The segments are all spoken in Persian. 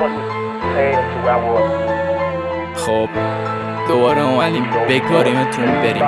خب دوباره اومدیم بگاریمتون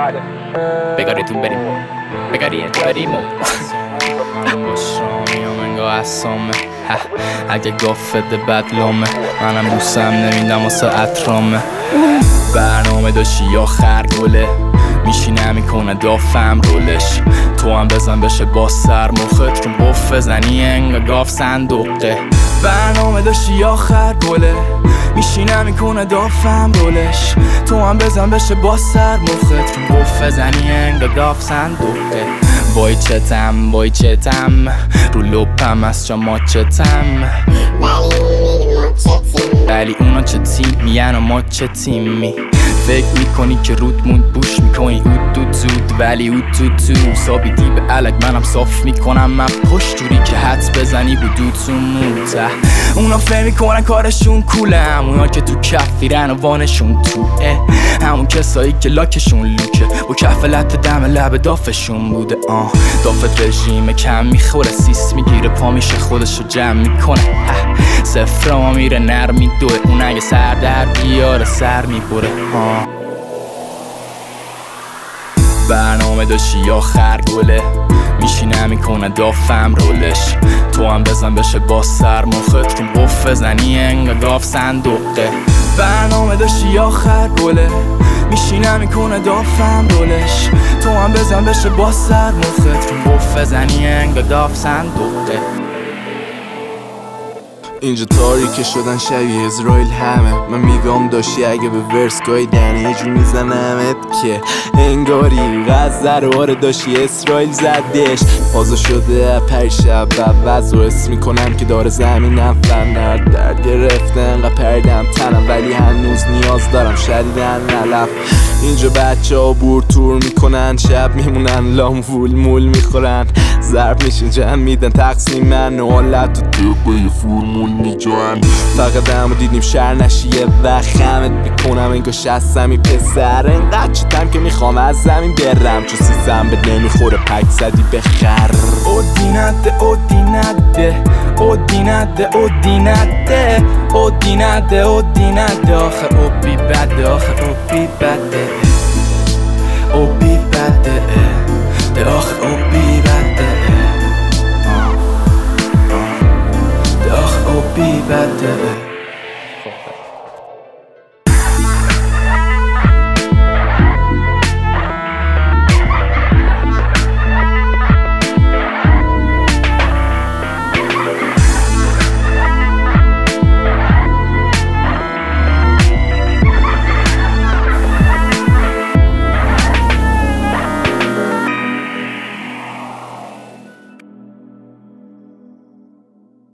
بریم با شامیام انگاه اصامه اگه گافته بدلامه منم بوسم نمیدم واسه اطرامه برنامه داشتی یا خرگوله میشینه میکنه دافم رولش تو هم بزن بشه با سر مخت رو بف بزنی انگاه گاف صندوقه برنامه داشتی یا خرگوله میشینه میکنه دافم رولش تو هم بزن بشه با سر مخت رو بف بزنی انگاه گاف صندوقه بای چتم رو لپم از جا ماچتم ولی اونا چه تیمین و ما چه تیمی فکر میکنی که رود موند بوش میکنی اوت زود ولی اوت سابیدی به علک منم صاف میکنم من پشت جوری که حدس بزنی بودوتون موته اونا فهم میکنن کارشون کوله همونا که تو کفیرن و وانشون توه همون کسایی که لاکشون لوکه با کفلت دم لب دافشون بوده دافت رژیم کم میخوره سیس میگیره پا میشه خودشو جمع میکنه سفرا میره نر میدوه اون اگه سر در بیاره سر میبره برنامه داشتی یا خرگوله میشینه میکنه دافم رولش تو هم بزن بشه با سر مخت رو بف بزنی انگاه گاف صندوقه برنامه داشتی یا خرگوله میشینه میکنه دافم رولش تو هم بزن بشه با سر مخت رو بف بزنی انگاه گاف صندوقه اینجا تاریکه شدن شبیه اسرائیل همه من میگم داشتی اگه به ورسگای دنه یه جو میزنمت که انگاری غزه رو آره داشتی اسرائیل زدش پازا شده پریشب وز رو اسم میکنم که داره زمینم فنر درد گرفته انقدر پردم تنم ولی هنوز نیاز دارم شدیدن نلف اینجا بچه ها بور تور میکنن شب میمونن لامفول مول میخورن ضرب میشه جمع میدن تقسیم من و حالت و دوبه فرمول میجوان فقط همو دیدیم شهر نشی یه وقت خمت میکنم انگاه شستمی پسر انقدر چتم که میخوام از زمین برم چون سیزم به نمیخوره پک زدی بخر اودینده آخه اوبی بده آخه اوبی بده آخه اوبی بده آخه اوبی بده